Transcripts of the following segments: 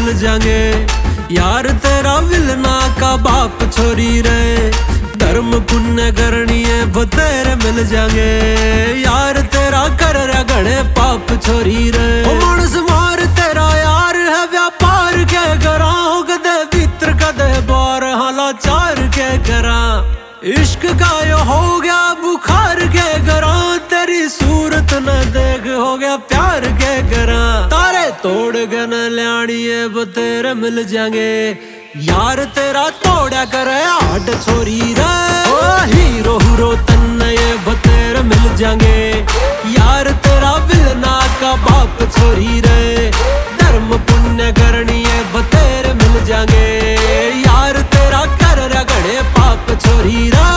मिल जाएंगे। यार तेरा विलना का बाप छोरी रे, धर्म पुण्य करनी है वो तेरे मिल जाएंगे। यार तेरा कर रहा घड़े पाप छोरी रे, मानस मार तेरा यार है व्यापार के करा, कदे भीतर कदे बार हालाचार के करा। इश्क का यो हो गया बुखार के करा, तेरी सूरत न देख हो गया प्यार के करा। तारे तोड़ के न ल्याणी है वो तेरे मिल जाएंगे। यार तेरा तोड़ा करे आठ छोरी रे, ओ हीरो हीरो तन्ने ये वो तेरे मिल जाएंगे। यार तेरा विलना का बाप छोरी रे, धर्म पुण्य करनी है वो तेरे मिल जाएंगे। यार तेरा कर रहा घड़े पाप छोरी रे।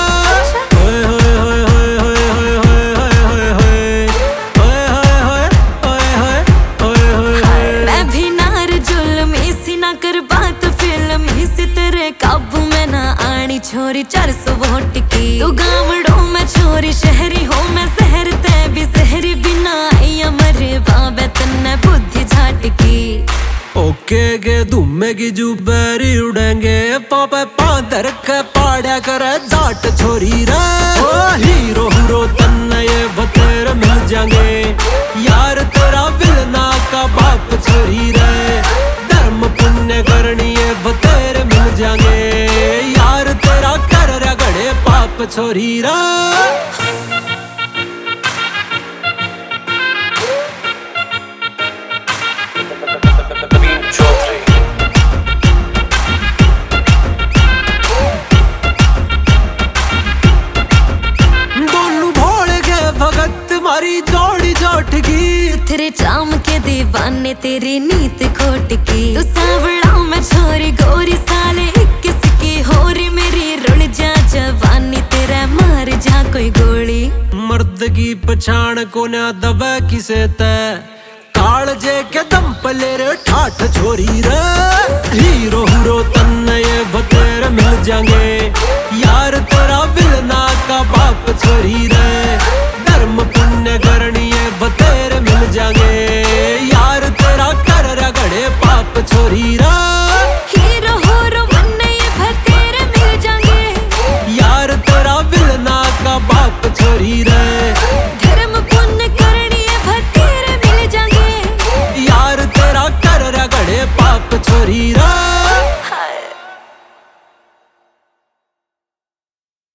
मैं भी नार जुल्म इसी ना कर बात फिल्म इसी तेरे काबू में ना आनी छोरी 400 वोट की। तू गावड़ो में छोरी शहरी हो मैं शहर ते भी शहरी बिना आया मरे बाबे तन्ने बुद्धि झाटकी। ओके के धुमे की जुबेरी उड़ेंगे, पापे पादर के पाड़ा करे जाट छोरी रे, ओ हीरो हीरो तन्ने ये वो तेरे मिल जाएंगे। यार तेरा विलना का बाप छोरी रे, धर्म पुण्य करनी है वो तेरे मिल जाएंगे। यार तेरा कर रहा घड़े पाप छोरी रे। जोड़ी जोट की तेरे चाम के दीवाने तेरी नीत खोट की। तू सावड़ा में छोरी गोरी साले किसकी होरी मेरी रुल जा जवानी तेरा मार जा कोई गोली। मर्द की पछाण को ना दबे किसे तय, काल जे के दम पले रे ठाठ छोरी रे। हीरो हीरो तन्ने ये वो तेरे मिल जाएंगे। यार तेरा विलना का बाप छोरी